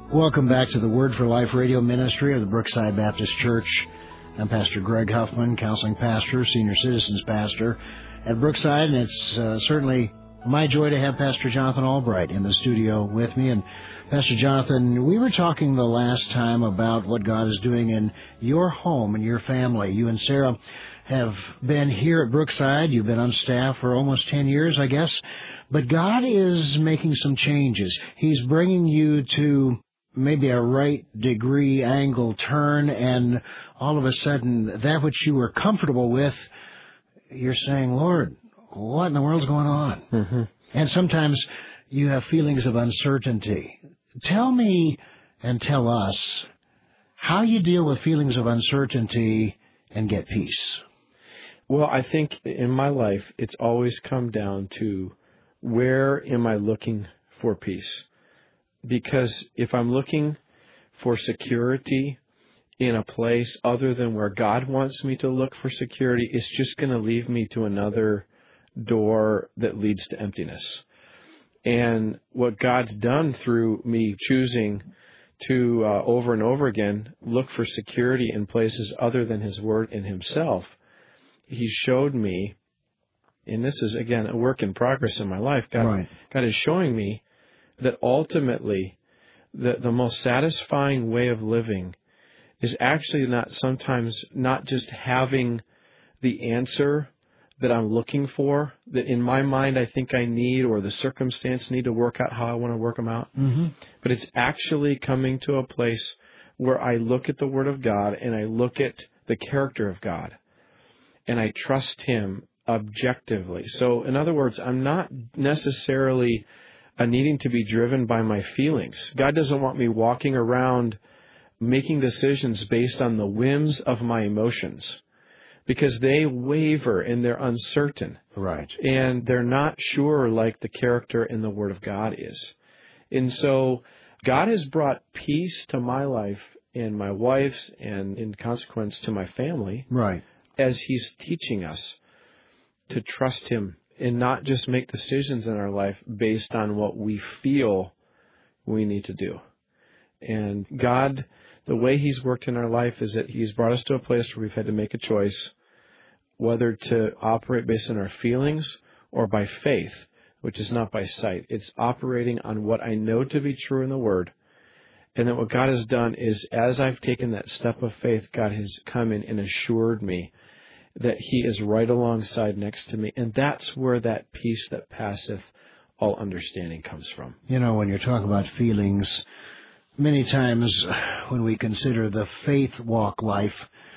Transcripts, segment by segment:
Welcome back to the Word for Life radio ministry of the Brookside Baptist Church. I'm Pastor Greg Huffman, counseling pastor, senior citizens pastor at Brookside, and it's certainly my joy to have Pastor Jonathan Albright in the studio with me. And Pastor Jonathan, we were talking the last time about what God is doing in your home and your family. You and Sarah have been here at Brookside. You've been on staff for almost 10 years, I guess. But God is making some changes. He's bringing you to maybe a right degree angle turn, and all of a sudden, that which you were comfortable with, you're saying, Lord, what in the world's going on? Mm-hmm. And sometimes you have feelings of uncertainty. Tell me and tell us how you deal with feelings of uncertainty and get peace. Well, I think in my life, it's always come down to where am I looking for peace? Because if I'm looking for security in a place other than where God wants me to look for security, it's just going to lead me to another door that leads to emptiness. And what God's done through me choosing to over and over again look for security in places other than His Word and Himself, He showed me, and this is, again, a work in progress in my life, God is showing me that ultimately the most satisfying way of living is actually not just having the answer that I'm looking for, that in my mind I think I need, or the circumstance need to work out how I want to work them out. Mm-hmm. But it's actually coming to a place where I look at the Word of God and I look at the character of God and I trust Him objectively. So in other words, I'm not necessarily needing to be driven by my feelings. God doesn't want me walking around making decisions based on the whims of my emotions, because they waver and they're uncertain. Right. And they're not sure like the character in the Word of God is. And so God has brought peace to my life and my wife's, and in consequence to my family. Right. As He's teaching us to trust Him and not just make decisions in our life based on what we feel we need to do. And God, the way He's worked in our life is that He's brought us to a place where we've had to make a choice whether to operate based on our feelings or by faith, which is not by sight. It's operating on what I know to be true in the Word. And then what God has done is, as I've taken that step of faith, God has come in and assured me that He is right alongside next to me. And that's where that peace that passeth all understanding comes from. You know, when you're talking about feelings, many times when we consider the faith walk life,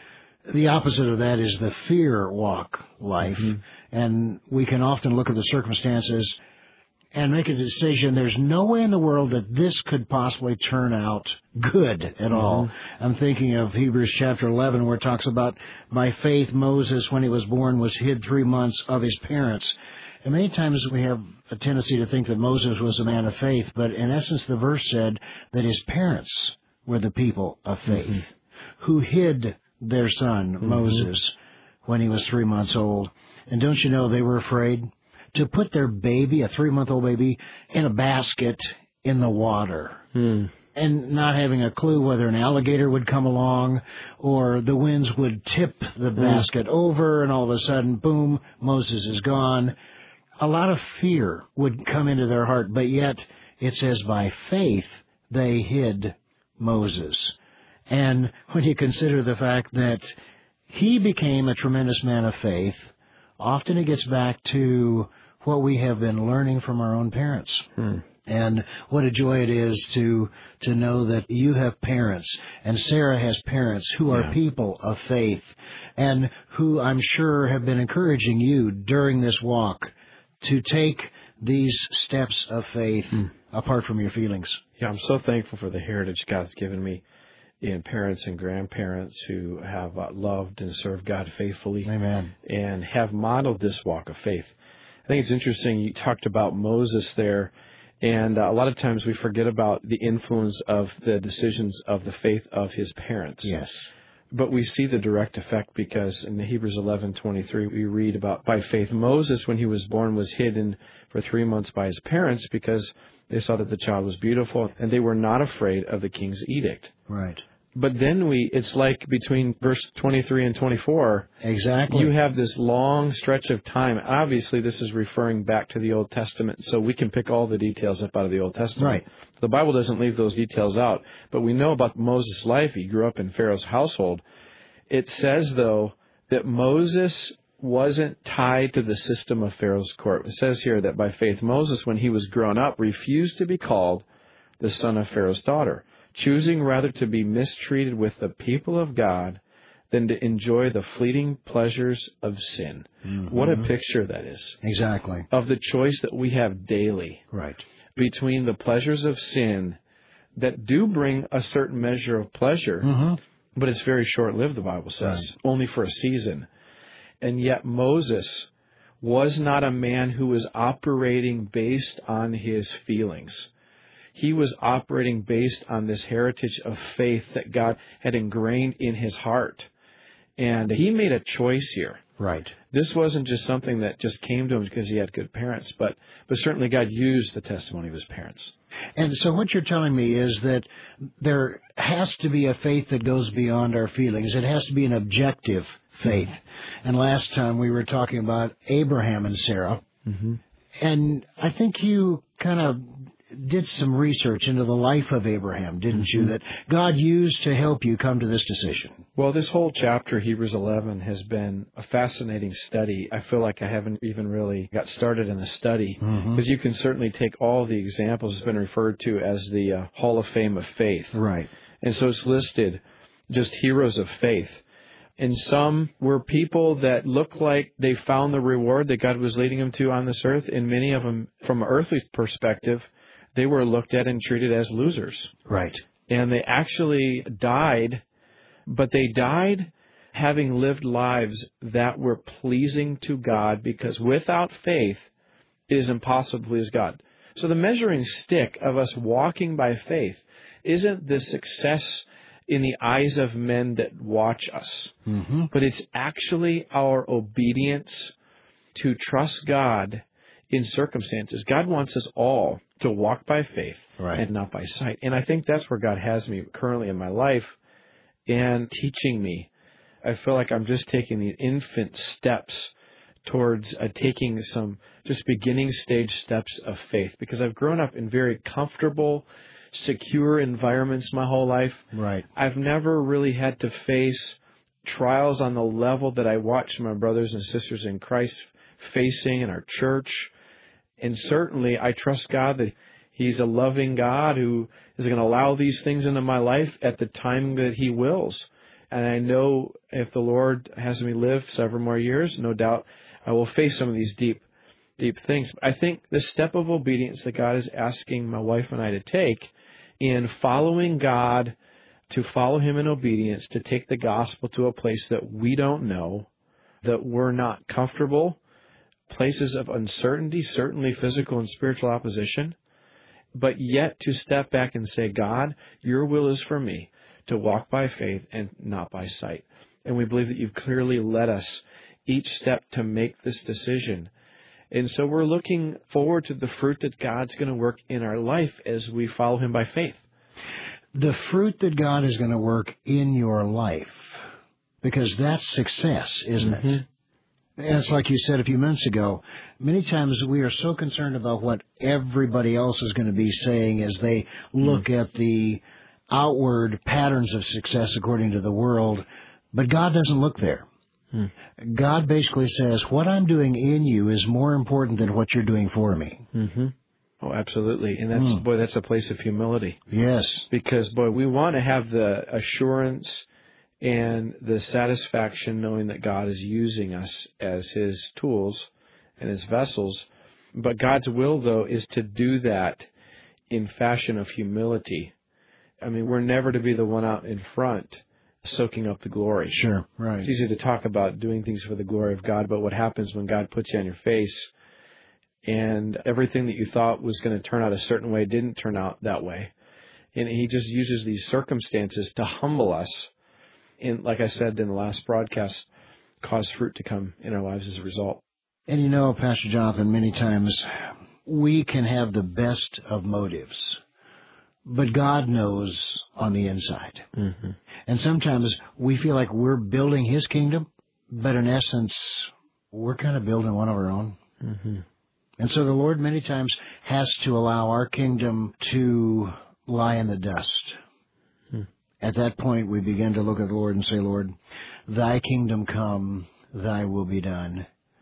the opposite of that is the fear walk life. Mm-hmm. And we can often look at the circumstances and make a decision. There's no way in the world that this could possibly turn out good at all. I'm thinking of Hebrews chapter 11, where it talks about, by faith Moses, when he was born, was hid 3 months of his parents. And many times we have a tendency to think that Moses was a man of faith, but in essence the verse said that his parents were the people of faith, who hid their son, Moses, when he was 3 months old. And don't you know they were afraid to put their baby, a 3-month-old baby, in a basket in the water, and not having a clue whether an alligator would come along or the winds would tip the basket over, and all of a sudden, boom, Moses is gone. A lot of fear would come into their heart, but yet it says by faith they hid Moses. And when you consider the fact that he became a tremendous man of faith, often it gets back to what we have been learning from our own parents. And what a joy it is to know that you have parents, and Sarah has parents who are people of faith, and who I'm sure have been encouraging you during this walk to take these steps of faith apart from your feelings. Yeah, I'm so thankful for the heritage God's given me in parents and grandparents who have loved and served God faithfully. Amen. And have modeled this walk of faith. I think it's interesting, you talked about Moses there, and a lot of times we forget about the influence of the decisions of the faith of his parents. Yes. But we see the direct effect, because in Hebrews 11:23 we read about, by faith Moses, when he was born, was hidden for 3 months by his parents because They saw that the child was beautiful, and they were not afraid of the king's edict. Right. But then it's like between verse 23 and 24, Exactly. you have this long stretch of time. Obviously, this is referring back to the Old Testament, so we can pick all the details up out of the Old Testament. Right. The Bible doesn't leave those details out, but we know about Moses' life. He grew up in Pharaoh's household. It says, though, that Moses wasn't tied to the system of Pharaoh's court. It says here that by faith, Moses, when he was grown up, refused to be called the son of Pharaoh's daughter, choosing rather to be mistreated with the people of God than to enjoy the fleeting pleasures of sin. Mm-hmm. What a picture that is. Exactly. Of the choice that we have daily. Right. Between the pleasures of sin that do bring a certain measure of pleasure, but it's very short-lived, the Bible says, only for a season. And yet Moses was not a man who was operating based on his feelings. He was operating based on this heritage of faith that God had ingrained in his heart. And he made a choice here. Right. This wasn't just something that just came to him because he had good parents, but certainly God used the testimony of his parents. And so what you're telling me is that there has to be a faith that goes beyond our feelings. It has to be an objective faith. And last time we were talking about Abraham and Sarah. Mm-hmm. And I think you kind of did some research into the life of Abraham, didn't you, that God used to help you come to this decision? Well, this whole chapter, Hebrews 11, has been a fascinating study. I feel like I haven't even really got started in the study, because you can certainly take all the examples. It's been referred to as the Hall of Fame of Faith. Right. And so it's listed just heroes of faith. And some were people that looked like they found the reward that God was leading them to on this earth, and many of them, from an earthly perspective, they were looked at and treated as losers. Right. And they actually died, but they died having lived lives that were pleasing to God, because without faith, it is impossible to please God. So the measuring stick of us walking by faith isn't the success in the eyes of men that watch us, but it's actually our obedience to trust God in circumstances. God wants us all to walk by faith and not by sight. And I think that's where God has me currently in my life and teaching me. I feel like I'm just taking these infant steps towards taking some just beginning stage steps of faith, because I've grown up in very comfortable, secure environments my whole life. Right. I've never really had to face trials on the level that I watch my brothers and sisters in Christ facing in our church. And certainly I trust God that He's a loving God who is going to allow these things into my life at the time that He wills. And I know if the Lord has me live several more years, no doubt I will face some of these deep things. I think the step of obedience that God is asking my wife and I to take in following God, to follow Him in obedience, to take the gospel to a place that we don't know, that we're not comfortable, places of uncertainty, certainly physical and spiritual opposition, but yet to step back and say, God, your will is for me to walk by faith and not by sight. And we believe that you've clearly led us each step to make this decision. And so we're looking forward to the fruit that God's going to work in our life as we follow Him by faith. The fruit that God is going to work in your life, because that's success, isn't it? And it's like you said a few minutes ago, many times we are so concerned about what everybody else is going to be saying as they look at the outward patterns of success according to the world, but God doesn't look there. God basically says, what I'm doing in you is more important than what you're doing for me. Oh, absolutely. And that's a place of humility. Yes. Because, we want to have the assurance and the satisfaction knowing that God is using us as His tools and His vessels. But God's will, though, is to do that in fashion of humility. I mean, we're never to be the one out in front soaking up the glory. Sure, right. It's easy to talk about doing things for the glory of God, but what happens when God puts you on your face and everything that you thought was going to turn out a certain way didn't turn out that way? And He just uses these circumstances to humble us. And like I said in the last broadcast, cause fruit to come in our lives as a result. And Pastor Jonathan, many times we can have the best of motives, but God knows on the inside. Mm-hmm. And sometimes we feel like we're building His kingdom, but in essence, we're kind of building one of our own. Mm-hmm. And so the Lord many times has to allow our kingdom to lie in the dust. At that point, we begin to look at the Lord and say, Lord, Thy kingdom come, Thy will be done.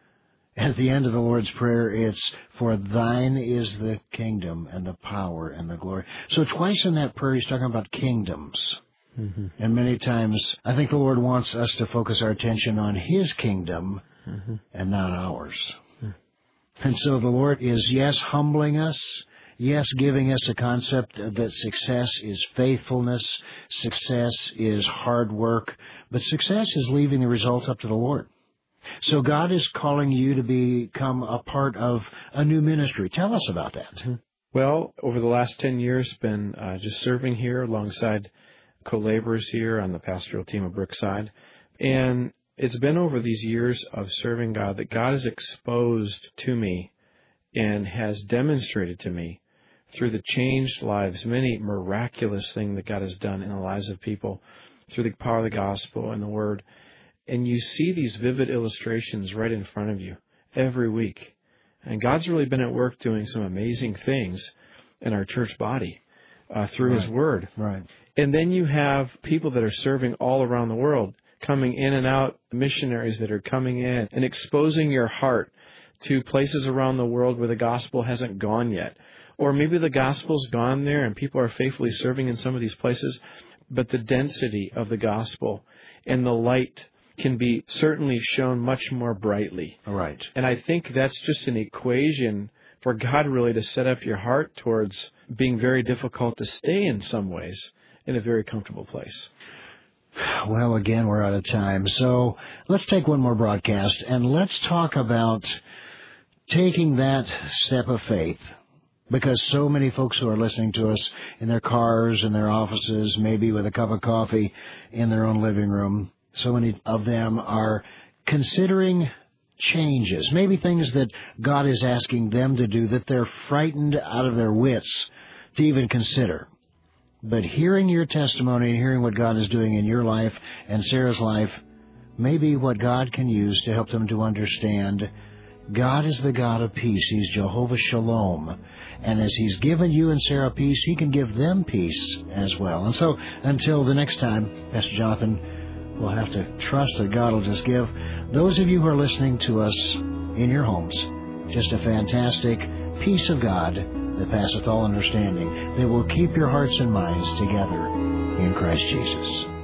At the end of the Lord's Prayer, it's, for Thine is the kingdom and the power and the glory. So twice in that prayer, He's talking about kingdoms. Mm-hmm. And many times, I think the Lord wants us to focus our attention on His kingdom and not ours. And so the Lord is, yes, humbling us, yes, giving us a concept that success is faithfulness, success is hard work, but success is leaving the results up to the Lord. So God is calling you to become a part of a new ministry. Tell us about that. Well, over the last 10 years, been just serving here alongside co-laborers here on the pastoral team of Brookside. And it's been over these years of serving God that God has exposed to me and has demonstrated to me through the changed lives, many miraculous things that God has done in the lives of people through the power of the gospel and the word. And you see these vivid illustrations right in front of you every week. And God's really been at work doing some amazing things in our church body through His word. Right. And then you have people that are serving all around the world, coming in and out, missionaries that are coming in and exposing your heart to places around the world where the gospel hasn't gone yet. Or maybe the gospel's gone there and people are faithfully serving in some of these places, but the density of the gospel and the light can be certainly shown much more brightly. Right. And I think that's just an equation for God really to set up your heart towards being very difficult to stay in some ways in a very comfortable place. Well, again, we're out of time. So let's take one more broadcast and let's talk about taking that step of faith. Because so many folks who are listening to us in their cars, in their offices, maybe with a cup of coffee in their own living room, so many of them are considering changes, maybe things that God is asking them to do that they're frightened out of their wits to even consider. But hearing your testimony and hearing what God is doing in your life and Sarah's life may be what God can use to help them to understand God is the God of peace. He's Jehovah Shalom. And as He's given you and Sarah peace, He can give them peace as well. And so until the next time, Pastor Jonathan, we'll have to trust that God will just give those of you who are listening to us in your homes just a fantastic peace of God that passeth all understanding, that will keep your hearts and minds together in Christ Jesus.